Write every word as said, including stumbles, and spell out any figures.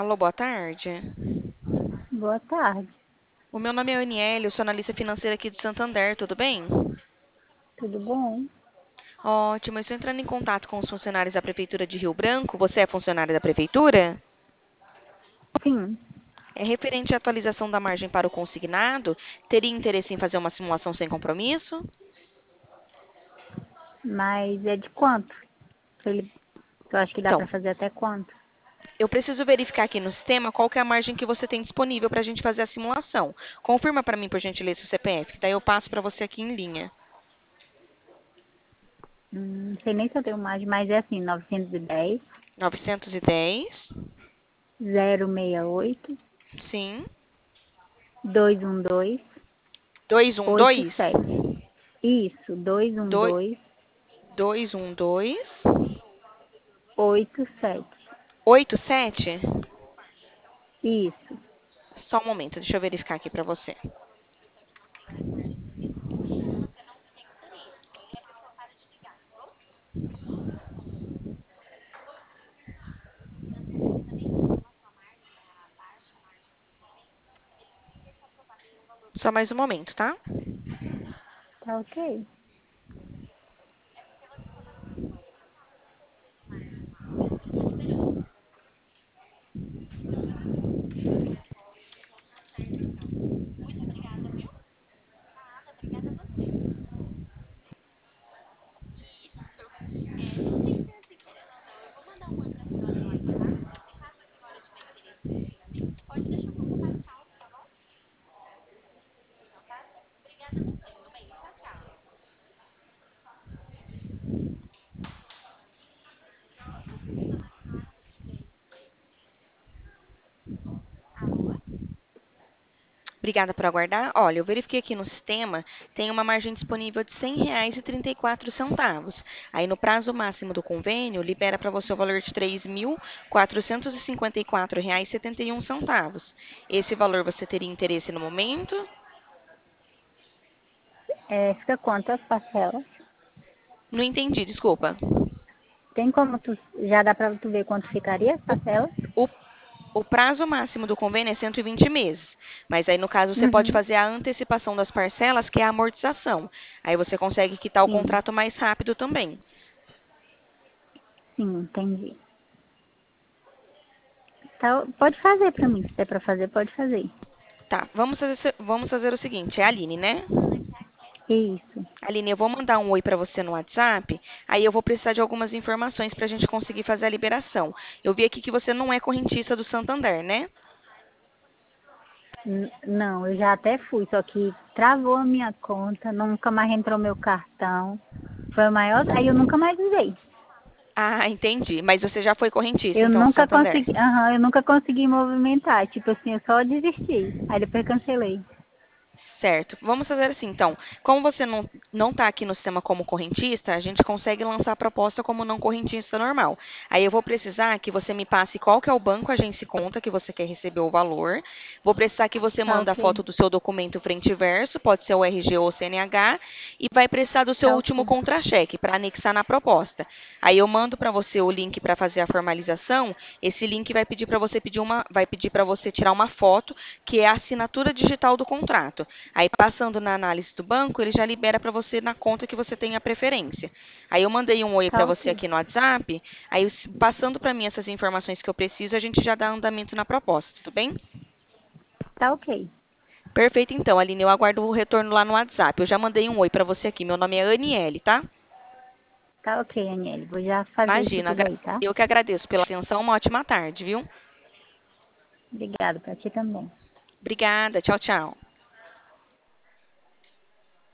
Alô, boa tarde. Boa tarde, O meu nome é Aniele, eu sou analista financeira aqui de Santander, tudo bem? tudo bom? Ótimo, eu estou entrando em contato com os funcionários da Prefeitura de Rio Branco. Você é funcionário da Prefeitura? Sim, É referente à atualização da margem para o consignado. Teria interesse em fazer uma simulação sem compromisso? mas é de quanto? Ele, eu acho que dá Então, para fazer até quanto? eu preciso verificar aqui no sistema qual que é a margem que você tem disponível para a gente fazer a simulação. Confirma para mim, por gentileza, o C P F, que daí eu passo para você aqui em linha. Hum, não sei nem se eu tenho mais, mas é assim, novecentos e dez, novecentos e dez, zero seis oito, sim, dois um dois, oito duzentos e doze, sete. Isso, dois um dois, dois, dois um dois, oito sete. oito sete. Isso, Só um momento, deixa eu verificar aqui para você. Só mais um momento, tá? tá ok. Obrigada por aguardar. Olha, eu verifiquei aqui no sistema, tem uma margem disponível de cem reais e trinta e quatro centavos. Aí no prazo máximo do convênio, libera para você o valor de três mil quatrocentos e cinquenta e quatro reais e setenta e um centavos. Esse valor você teria interesse no momento? É, fica quantas parcelas? Não entendi, desculpa. Tem como tu, já dá para tu ver quanto ficaria as parcelas? O, o prazo máximo do convênio é cento e vinte meses. Mas aí, no caso, você pode Uhum, fazer a antecipação das parcelas, que é a amortização. Aí você consegue quitar o sim, contrato mais rápido também. sim, entendi. Tá, pode fazer para mim, se der para fazer, pode fazer. Tá, vamos fazer, vamos fazer o seguinte, é a Aline, né? Isso. Aline, eu vou mandar um oi para você no WhatsApp, aí eu vou precisar de algumas informações para a gente conseguir fazer a liberação. Eu vi aqui que você não é correntista do Santander, né? N- Não, eu já até fui, só que travou a minha conta, nunca mais entrou meu cartão. Foi o maior, aí eu nunca mais usei. Ah, entendi. Mas você já foi correntista, Eu então, do nunca Santander? consegui, aham, eu nunca consegui movimentar, tipo assim, eu só desisti. Aí depois cancelei. Certo. Vamos fazer assim, então. Como você não não está aqui no sistema como correntista, a gente consegue lançar a proposta como não correntista normal. Aí eu vou precisar que você me passe qual que é o banco, agência e conta que você quer receber o valor. Vou precisar que você Tá manda a ok, foto do seu documento frente e verso, pode ser o R G ou o C N H, e vai precisar do seu tá último ok, contra-cheque para anexar na proposta. Aí eu mando para você o link para fazer a formalização. Esse link vai pedir para você pedir uma, vai pedir para você tirar uma foto, que é a assinatura digital do contrato. Aí, passando na análise do banco, ele já libera para você na conta que você tem a preferência. Aí, eu mandei um oi para tá você ok, aqui no WhatsApp. Aí, s- passando para mim essas informações que eu preciso, a gente já dá andamento na proposta, tudo bem? tá ok. Perfeito, então, Aline. Eu aguardo o retorno lá no WhatsApp. Eu já mandei um oi para você aqui. Meu nome é Aniele, tá? Tá ok, Aniele, vou já fazer isso Imagina, tudo agra- aí, tá? eu que agradeço pela atenção. Uma ótima tarde, viu? Obrigada, pra ti também. Obrigada. Tchau, tchau.